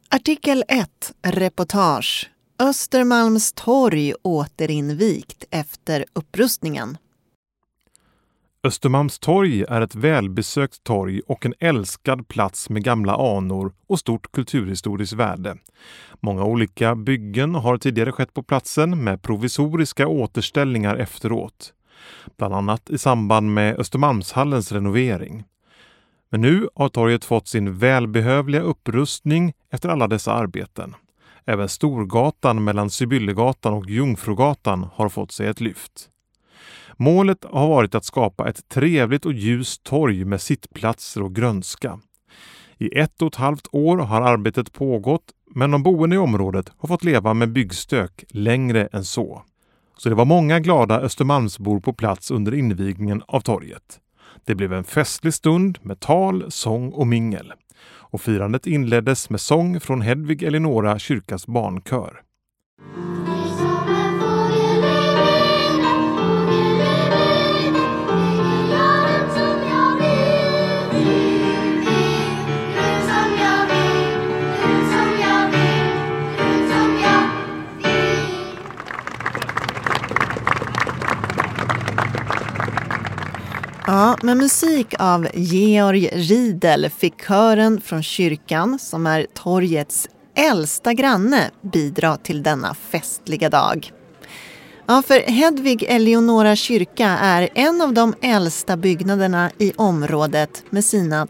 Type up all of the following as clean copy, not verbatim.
Artikel 1. Reportage. Östermalms torg återinvigt efter upprustningen. Östermalms torg är ett välbesökt torg och en älskad plats med gamla anor och stort kulturhistoriskt värde. Många olika byggen har tidigare skett på platsen med provisoriska återställningar efteråt. Bland annat i samband med Östermalmshallens renovering. Men nu har torget fått sin välbehövliga upprustning efter alla dessa arbeten. Även Storgatan mellan Sibyllegatan och Jungfrugatan har fått sig ett lyft. Målet har varit att skapa ett trevligt och ljust torg med sittplatser och grönska. I 1,5 år har arbetet pågått, men de boende i området har fått leva med byggstök längre än så. Så det var många glada Östermalmsbor på plats under invigningen av torget. Det blev en festlig stund med tal, sång och mingel. Och firandet inleddes med sång från Hedvig Eleonora kyrkas barnkör. Ja, med musik av Georg Riedel fick kören från kyrkan, som är torgets äldsta granne, bidra till denna festliga dag. Ja, för Hedvig Eleonora kyrka är en av de äldsta byggnaderna i området med sina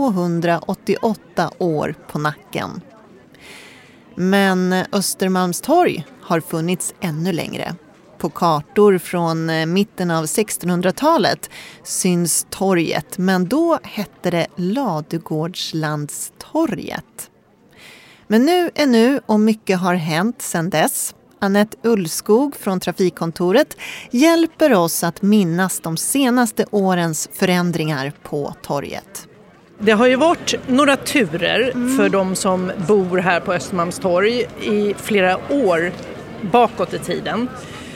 288 år på nacken. Men Östermalms torg har funnits ännu längre. På kartor från mitten av 1600-talet syns torget, men då hette det Ladugårdslandstorget. Men nu är nu och mycket har hänt sedan dess. Annette Ullskog från Trafikkontoret hjälper oss att minnas de senaste årens förändringar på torget. Det har ju varit några turer för de som bor här på Östermalms torg i flera år bakåt i tiden.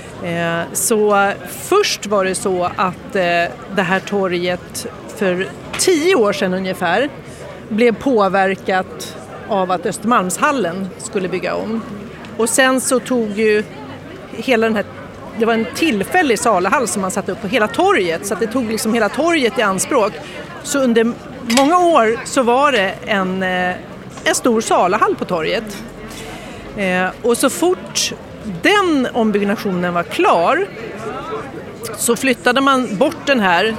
Så först var det så att det här torget för 10 år sedan ungefär blev påverkat av att Östermalmshallen skulle bygga om. Och sen så tog ju hela den här, det var en tillfällig saluhall som man satte upp på hela torget, så att det tog liksom hela torget i anspråk. Så under många år så var det en stor saluhall på torget. Och så fort den ombyggnationen var klar så flyttade man bort den här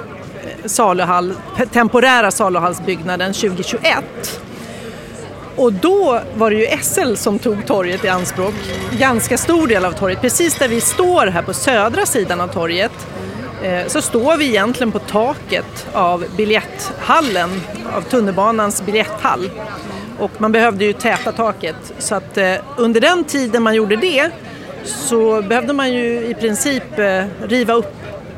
temporära saluhallsbyggnaden 2021. Och då var det ju SL som tog torget i anspråk, ganska stor del av torget. Precis där vi står här på södra sidan av torget så står vi egentligen på taket av biljetthallen, av tunnelbanans biljetthall. Och man behövde ju täta taket, så att under den tiden man gjorde det så behövde man ju i princip riva upp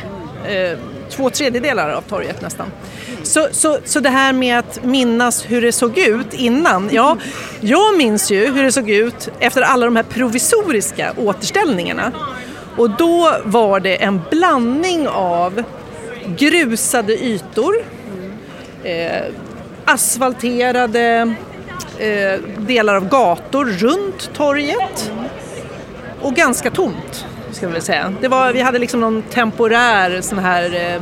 2/3 av torget nästan. Så det här med att minnas hur det såg ut innan, ja, jag minns ju hur det såg ut efter alla de här provisoriska återställningarna. Och då var det en blandning av grusade ytor, asfalterade delar av gator runt torget och ganska tomt, ska jag väl säga. Vi hade liksom någon temporär sån här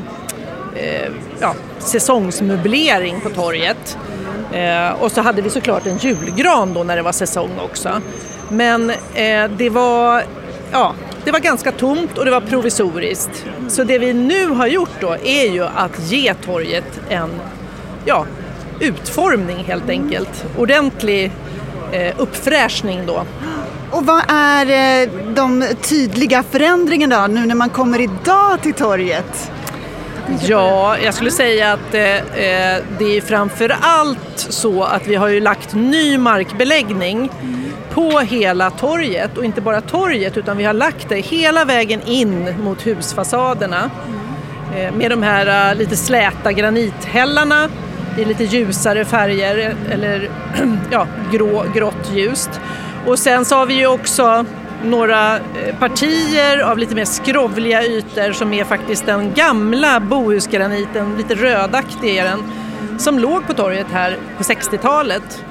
säsongsmöblering på torget. Och så hade vi såklart en julgran då när det var säsong också. Men det var ganska tomt och det var provisoriskt. Så det vi nu har gjort då är ju att ge torget en utformning helt enkelt. Ordentlig uppfräschning då. Och vad är de tydliga förändringarna då, nu när man kommer idag till torget? Ja, jag skulle säga att det är framför allt så att vi har ju lagt ny markbeläggning på hela torget. Och inte bara torget, utan vi har lagt det hela vägen in mot husfasaderna. Med de här lite släta granithällarna i lite ljusare färger, eller grått ljust. Och sen så har vi ju också några partier av lite mer skrovliga ytor som är faktiskt den gamla bohusgraniten, lite rödaktig är den, som låg på torget här på 60-talet.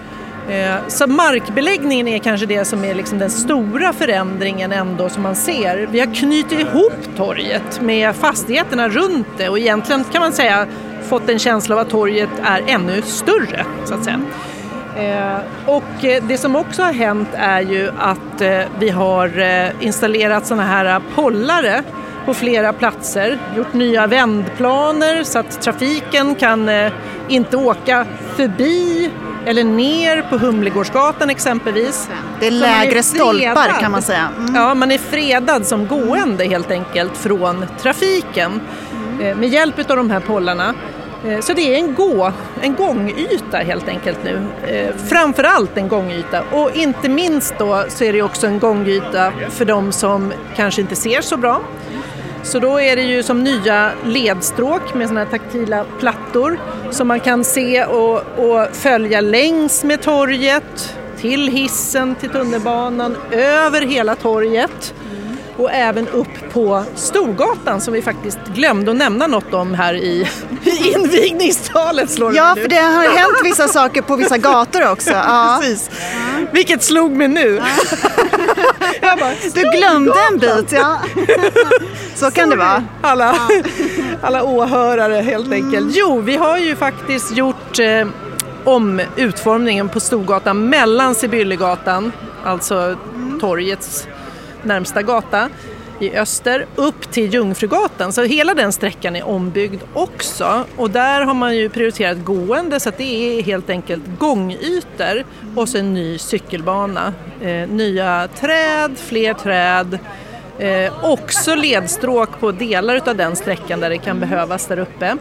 Så markbeläggningen är kanske det som är liksom den stora förändringen ändå som man ser. Vi har knutit ihop torget med fastigheterna runt det och egentligen kan man säga fått en känsla av att torget är ännu större så att säga. Och det som också har hänt är ju att vi har installerat såna här pollare på flera platser, gjort nya vändplaner så att trafiken kan inte åka förbi eller ner på Humlegårdsgatan exempelvis. Det är lägre stolpar kan man säga. Ja, man är fredad som gående helt enkelt från trafiken med hjälp av de här pollarna. Så det är en gångyta helt enkelt nu. Framförallt en gångyta och inte minst då så är det också en gångyta för de som kanske inte ser så bra. Så då är det ju som nya ledstråk med såna här taktila plattor som man kan se och följa längs med torget, till hissen, till tunnelbanan, över hela torget och även upp på Storgatan som vi faktiskt glömde att nämna något om här i invigningstalet. Ja, för det har hänt vissa saker på vissa gator också. Ja. Precis. Vilket slog mig nu. Jag bara, du glömde en bit, ja. Så kan det vara. Alla åhörare helt enkelt. Jo, vi har ju faktiskt gjort om utformningen på Storgatan mellan Sibyllegatan, alltså torgets närmsta gata i öster, upp till Jungfrugatan. Så hela den sträckan är ombyggd också. Och där har man ju prioriterat gående så att det är helt enkelt gångytor och så en ny cykelbana. Nya träd, fler träd. Också ledstråk på delar av den sträckan där det kan behövas där uppe.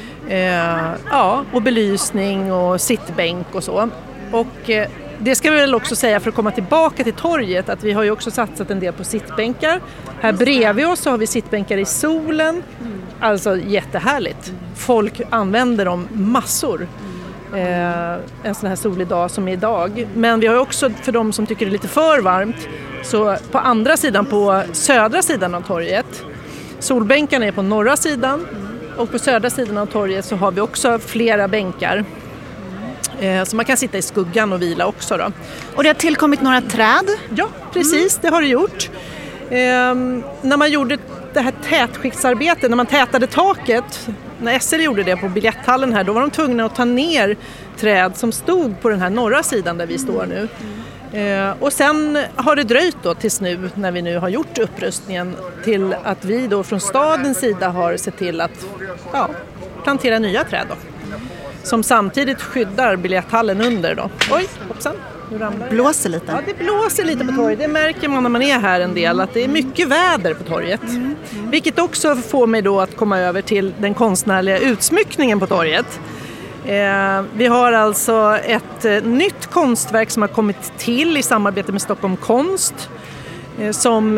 Och belysning och sittbänk och så. Och det ska vi väl också säga för att komma tillbaka till torget att vi har ju också satsat en del på sittbänkar. Här bredvid oss så har vi sittbänkar i solen. Alltså jättehärligt. Folk använder dem massor. En sån här solig dag som är idag. Men vi har också för de som tycker det är lite för varmt så på andra sidan, på södra sidan av torget. Solbänkarna är på norra sidan och på södra sidan av torget så har vi också flera bänkar. Så man kan sitta i skuggan och vila också då. Och det har tillkommit några träd? Ja, precis. Det har det gjort. När man gjorde det här tätskiktsarbetet, när man tätade taket, när SL gjorde det på biljetthallen här, då var de tvungna att ta ner träd som stod på den här norra sidan där vi står nu. Och sen har det dröjt då tills nu, när vi nu har gjort upprustningen, till att vi då från stadens sida har sett till att plantera nya träd då. Som samtidigt skyddar biljetthallen under då. Oj, hoppsan. Nu ramlar det. Blåser lite. Ja, det blåser lite på torget. Det märker man när man är här en del, att det är mycket väder på torget. Vilket också får mig då att komma över till den konstnärliga utsmyckningen på torget. Vi har alltså ett nytt konstverk som har kommit till i samarbete med Stockholm Konst. Som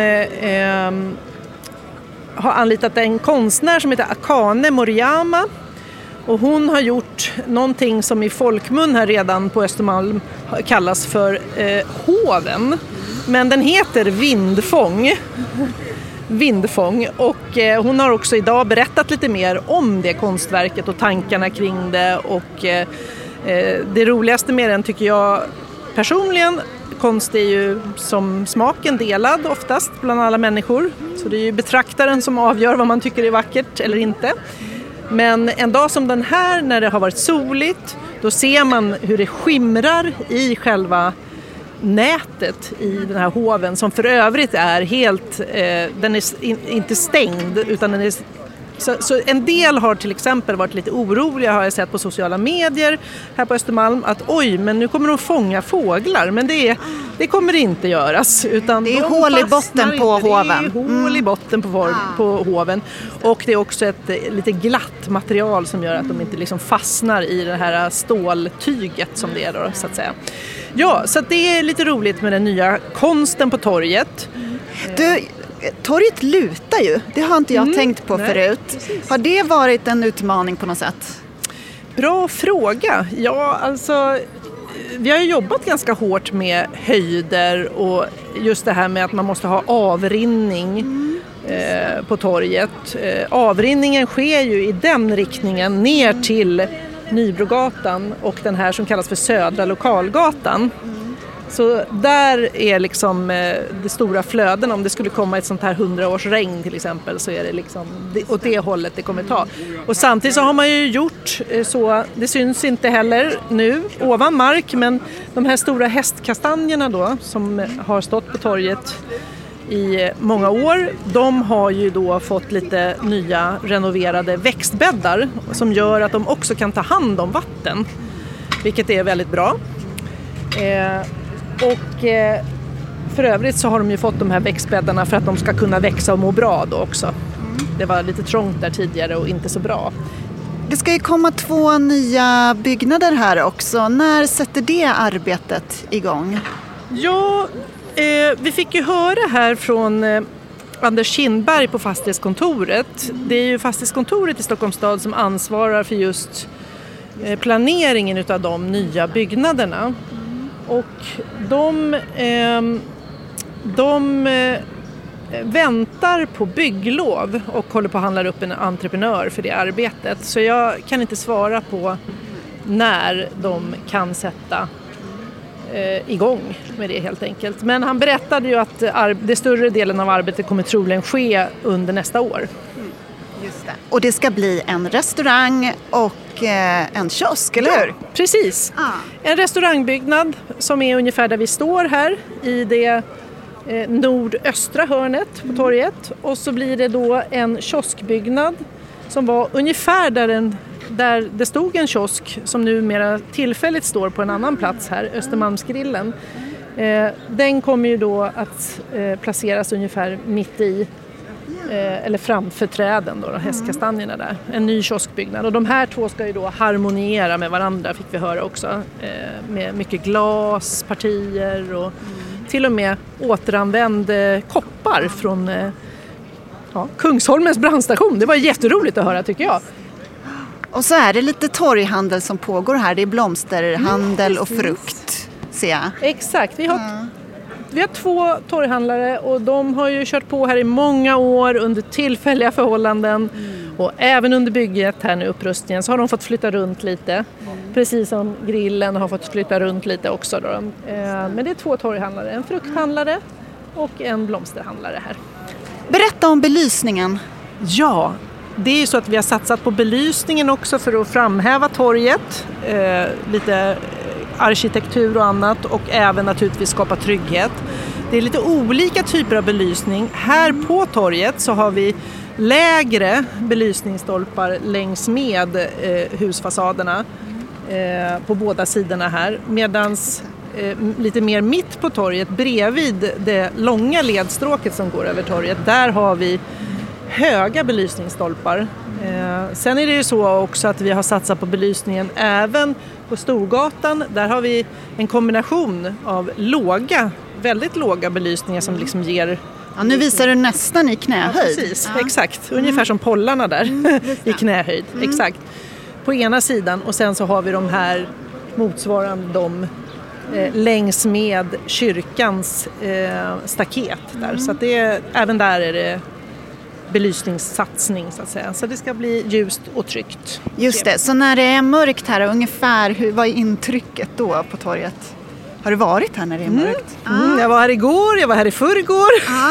har anlitat en konstnär som heter Akane Moriyama. Och hon har gjort någonting som i folkmun här redan på Östermalm kallas för hoven. Men den heter Vindfång. Och hon har också idag berättat lite mer om det konstverket och tankarna kring det. Och det roligaste med den tycker jag personligen, konst är ju som smaken delad oftast bland alla människor. Så det är ju betraktaren som avgör vad man tycker är vackert eller inte. Men en dag som den här, när det har varit soligt, då ser man hur det skimrar i själva nätet i den här hoven, som för övrigt är helt, den är inte stängd utan den är, så en del har till exempel varit lite oroliga, har jag sett på sociala medier här på Östermalm, att oj, men nu kommer de fånga fåglar, men det kommer det inte göras, utan det är hål i botten på hoven. Det är hål i botten på hoven, och det är också ett lite glatt material som gör att de inte liksom fastnar i det här ståltyget som det är då, så att säga. Ja, så att det är lite roligt med den nya konsten på torget. Torget lutar ju, det har inte jag tänkt på förut. Precis. Har det varit en utmaning på något sätt? Bra fråga. Ja, alltså vi har ju jobbat ganska hårt med höjder och just det här med att man måste ha avrinning på torget. Avrinningen sker ju i den riktningen ner till Nybrogatan och den här som kallas för Södra Lokalgatan. Så där är liksom det stora flöden. Om det skulle komma ett sånt här 100-årsregn till exempel, så är det liksom åt det hållet det kommer ta. Och samtidigt så har man ju gjort så, det syns inte heller nu ovan mark, men de här stora hästkastanjerna då som har stått på torget i många år, de har ju då fått lite nya renoverade växtbäddar som gör att de också kan ta hand om vatten, vilket är väldigt bra. Och för övrigt så har de ju fått de här växtbäddarna för att de ska kunna växa och må bra då också. Det var lite trångt där tidigare och inte så bra. Det ska ju komma 2 nya byggnader här också. När sätter det arbetet igång? Ja, vi fick ju höra här från Anders Kindberg på fastighetskontoret. Det är ju fastighetskontoret i Stockholms stad som ansvarar för just planeringen utav de nya byggnaderna. Och de väntar på bygglov och håller på att handla upp en entreprenör för det arbetet. Så jag kan inte svara på när de kan sätta igång med det helt enkelt. Men han berättade ju att det större delen av arbetet kommer troligen ske under nästa år. Just det. Och det ska bli en restaurang och en kiosk, eller hur? Precis. En restaurangbyggnad som är ungefär där vi står här i det nordöstra hörnet på torget. Och så blir det då en kioskbyggnad som var ungefär där det stod en kiosk som numera tillfälligt står på en annan plats här, Östermalmsgrillen. Den kommer ju då att placeras ungefär mitt i eller framför träden då, hästkastanjerna där. En ny kioskbyggnad. Och de här två ska ju då harmoniera med varandra, fick vi höra också. Med mycket glaspartier och till och med återanvänd koppar från Kungsholmens brandstation. Det var jätteroligt att höra, tycker jag. Och så är det lite torghandel som pågår här. Det är blomsterhandel och frukt, ser jag. Exakt, vi har 2 torghandlare och de har ju kört på här i många år under tillfälliga förhållanden. Och även under bygget här nu, upprustningen, så har de fått flytta runt lite. Precis som grillen har fått flytta runt lite också då. Men det är 2 torghandlare, en frukthandlare och en blomsterhandlare här. Berätta om belysningen. Ja, det är ju så att vi har satsat på belysningen också för att framhäva torget. Lite arkitektur och annat, och även naturligtvis skapa trygghet. Det är lite olika typer av belysning. Här på torget så har vi lägre belysningsstolpar längs med husfasaderna på båda sidorna här. Medans lite mer mitt på torget, bredvid det långa ledstråket som går över torget, där har vi höga belysningsstolpar. Sen är det ju så också att vi har satsat på belysningen även på Storgatan. Där har vi en kombination av väldigt låga belysningar som liksom ger... Ja, nu visar du nästan i knähöjd. Ja, precis, exakt. Ungefär som pollarna där i knähöjd. Exakt. På ena sidan, och sen så har vi de här motsvarande längs med kyrkans staket där. Så att även där är det belysningssatsning så att säga. Så det ska bli ljust och tryggt. Just det, så när det är mörkt här, ungefär vad är intrycket då på torget? Har du varit här när det är mörkt? Jag var här igår, jag var här i förrgår.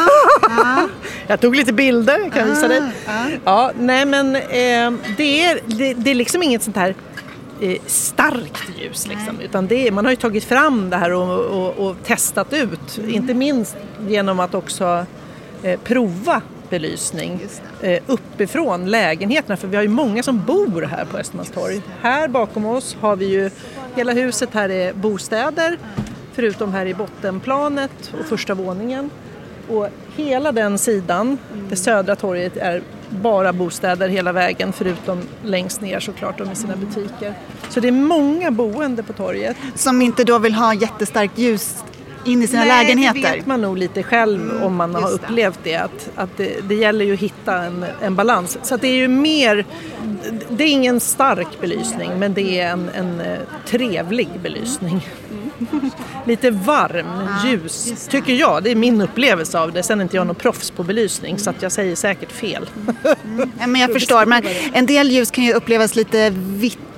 Jag tog lite bilder, jag kan visa dig. Ja, nej men det är liksom inget sånt här starkt ljus liksom, utan man har ju tagit fram det här och testat ut, inte minst genom att också prova belysning uppifrån lägenheterna, för vi har ju många som bor här på Östermalmstorg. Här bakom oss har vi ju hela huset, här är bostäder, förutom här i bottenplanet och första våningen. Och hela den sidan, det södra torget, är bara bostäder hela vägen, förutom längst ner såklart med sina butiker. Så det är många boende på torget. Som inte då vill ha jättestarkt ljus in i sina lägenheter? Det vet man nog lite själv om man har upplevt det. Att det gäller ju att hitta en balans. Så att det är ju mer, det är ingen stark belysning, men det är en trevlig belysning. Lite varm, ljus, tycker jag. Det är min upplevelse av det. Sen är inte jag någon proffs på belysning, så att jag säger säkert fel. Men jag förstår, men en del ljus kan ju upplevas lite vitt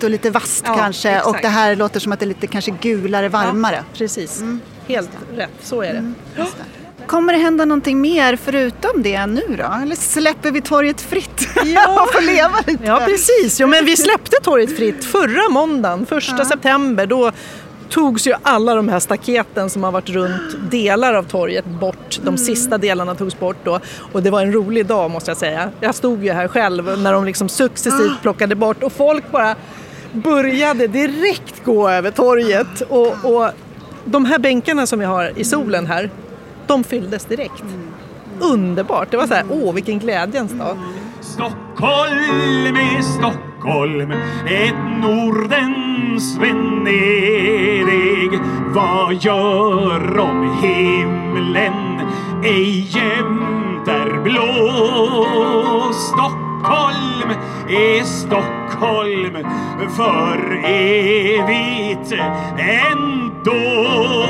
och lite vasst kanske. Exakt. Och det här låter som att det är lite kanske gulare, varmare. Ja, precis. Helt rätt, så är det. Just det. Kommer det hända någonting mer förutom det nu då? Eller släpper vi torget fritt? Ja, får leva lite. Ja, precis. Jo, men vi släppte torget fritt förra måndagen, 1 september. Då togs ju alla de här staketen som har varit runt delar av torget bort. De sista delarna togs bort då. Och det var en rolig dag, måste jag säga. Jag stod ju här själv när de liksom successivt plockade bort. Och folk bara började direkt gå över torget. Och de här bänkarna som vi har i solen här, de fylldes direkt. Underbart. Det var så här, vilken glädjens dag. Stockholm är Stockholm, ett Nordens Venedig. Vad gör om himlen ej jämt är blå? Stockholm är Stockholm för evigt ändå.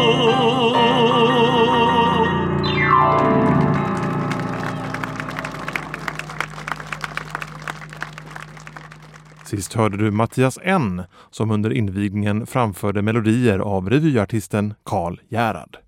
Sist hörde du Mattias N. som under invigningen framförde melodier av revyartisten Karl Gerhard.